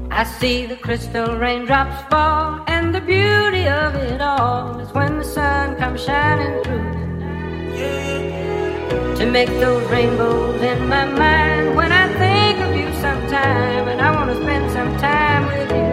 I see the crystal raindrops fall, and the beauty of it all is when the sun comes shining through to make those rainbows in my mind. When I think of you sometime, and I want to spend some time with you.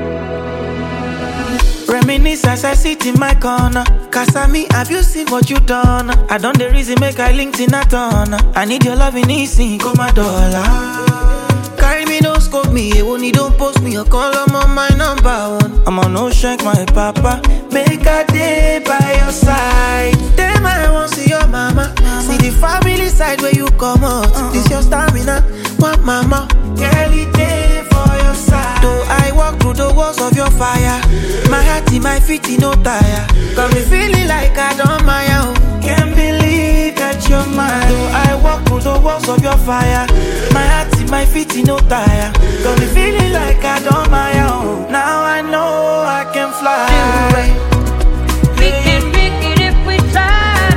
Reminisce as I sit in my corner. Kasami, have you seen what you done? I done the reason make I linked in a ton. I need your love in easy, come my dollar. Carry me, don't scope me, only don't post me a call, I'm on my number one. I'm on no shank, my papa. Make a day by your side. Then I won't see your mama. See the family side where you come out. This your stamina, what mama? Girl, it day for your side. Though I walk through the walls of your fire, my heart in my feet in no tire. Got me feeling like I don't mind. Can't believe that you're mine. Though I walk through the walls of your fire, my heart in my feet in no tire. Got me feeling like I don't mind. Now I know I can fly. We can make it if we try.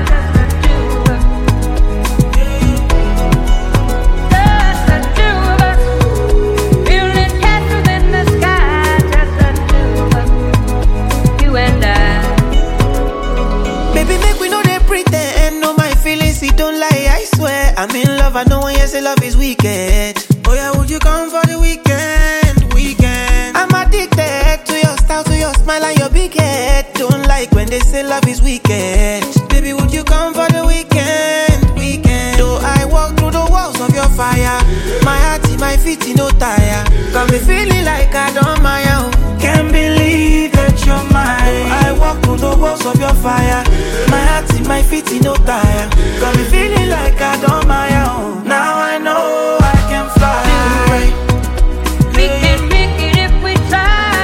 Just the two of us. Building castles in the sky. Just the two of us. You and I. Baby, make we know they pretend. No, my feelings, it don't lie, I swear. I'm in love, I know when you say love is wicked. Oh yeah, would you come for the weekend? Weekend. I'm addicted to your style, to your smile and your big head. Don't like when they say love is wicked. Baby, would you come for the weekend? Weekend. Though I walk through the walls of your fire, my heart in my feet in no tire. Got me feeling like I don't mind. Can't believe that you're mine. I walk through the walls of your fire, my heart in my feet in no tire. Got me feeling like I don't mind. Now I know I can fly. We can make it if we try.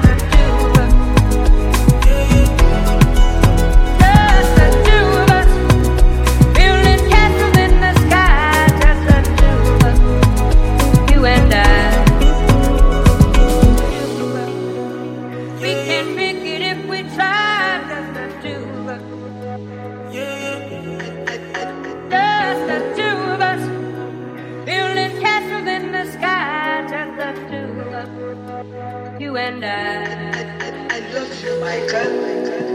Just the two of us. Building castles in the sky. Just the two of us. You and I. We can make it if we try. Just the two of us. Just the two of us. Building castles in the sky. Just the two of us. You and I. I love you, Michael.